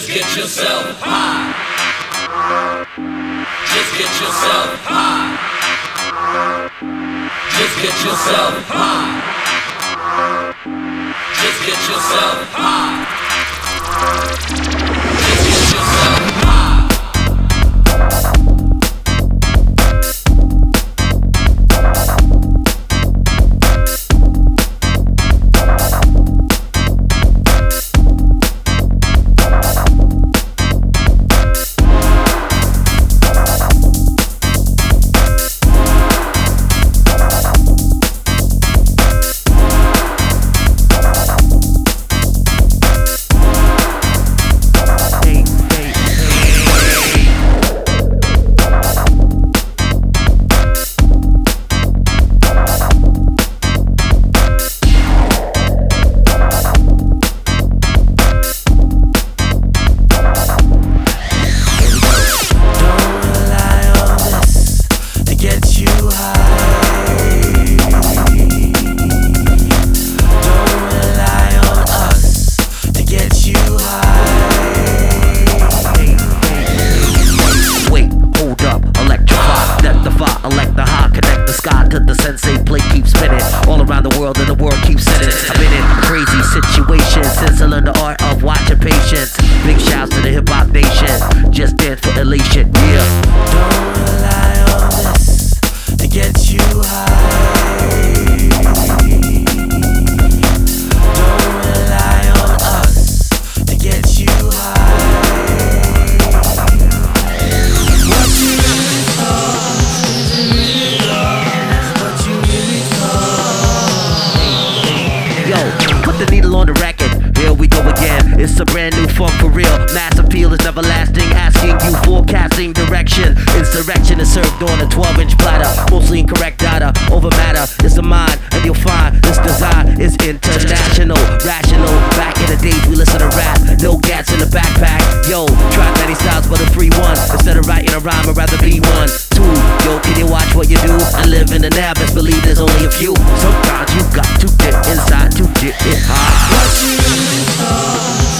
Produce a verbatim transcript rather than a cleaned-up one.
Just get yourself high. Just get yourself high. Just get yourself high. Just get yourself high. Just get yourself high. It's a brand new funk for real. Mass appeal is everlasting, asking you forecasting direction. Insurrection is served on a twelve inch platter. Mostly incorrect data over matter is the mind, and you'll find this design is international, rational. Back in the days we listen to rap, no gats in the backpack. Yo, try many styles but a free one. Instead of writing a rhyme, I'd rather be one. Two, yo, can you watch what you do and live in the now? Best believe there's only a few. Sometimes you got to get inside to get it high. What you really thought